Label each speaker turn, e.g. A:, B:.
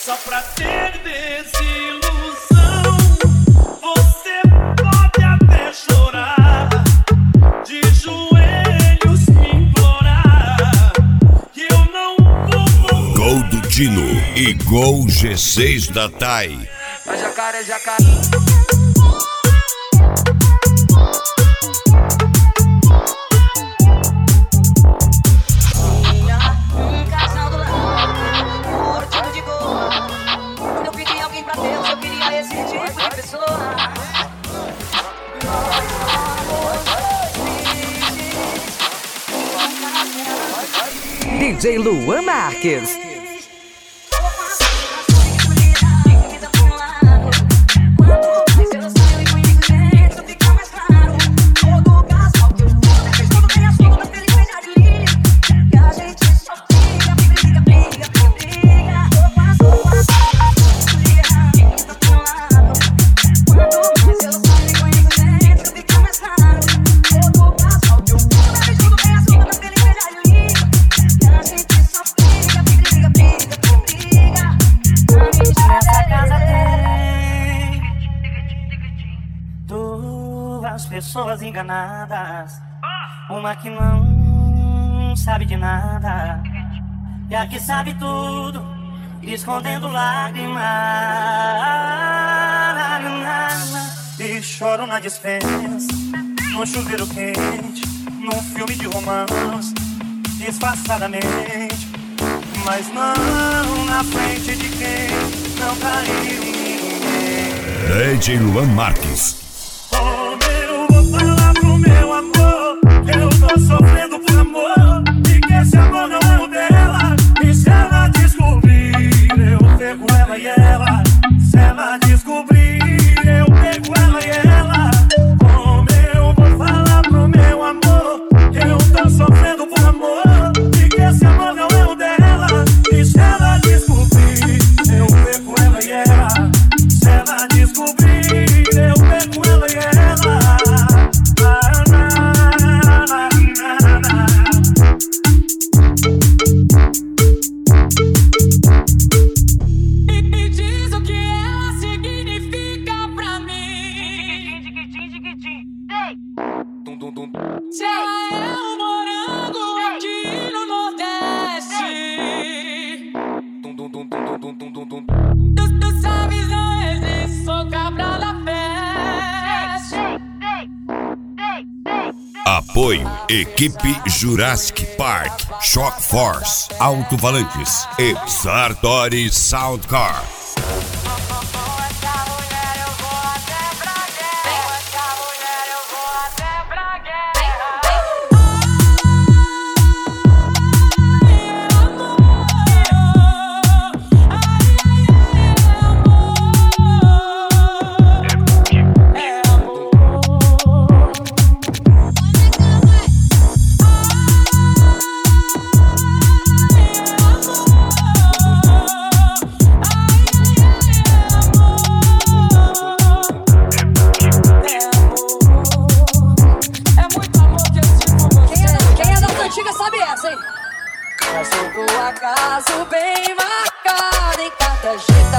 A: Só pra ter desilusão, você pode até chorar, de joelhos me implorar, que eu não vou.
B: Gol do Dino e gol G6 da Thay.
C: A jacaré, jacaré.
D: DJ Luan Marques.
E: Pessoas enganadas, uma que não sabe de nada e a que sabe tudo, escondendo lágrimas. E choro na dispensa, no chuveiro quente, num filme de romance, disfarçadamente, mas não na frente de quem não caiu ninguém.
B: DJ Luan Marques.
E: Meu amor, eu tô sofrendo por amor, e que esse amor não é o dela. E se ela descobrir, eu pego ela e ela. Se ela descobrir, eu pego ela e ela. Como eu vou falar pro meu amor, eu tô sofrendo por amor, e que esse amor não é o dela. E se ela descobrir, eu pego ela e ela. Se ela descobrir, eu pego ela e ela.
A: Tu sabes, não existe, sou cabra da festa.
B: Apoio Equipe Jurassic Park, Shock Force, Alto-Falantes e Sartori Soundcar.
D: Acaso bem marcado em carta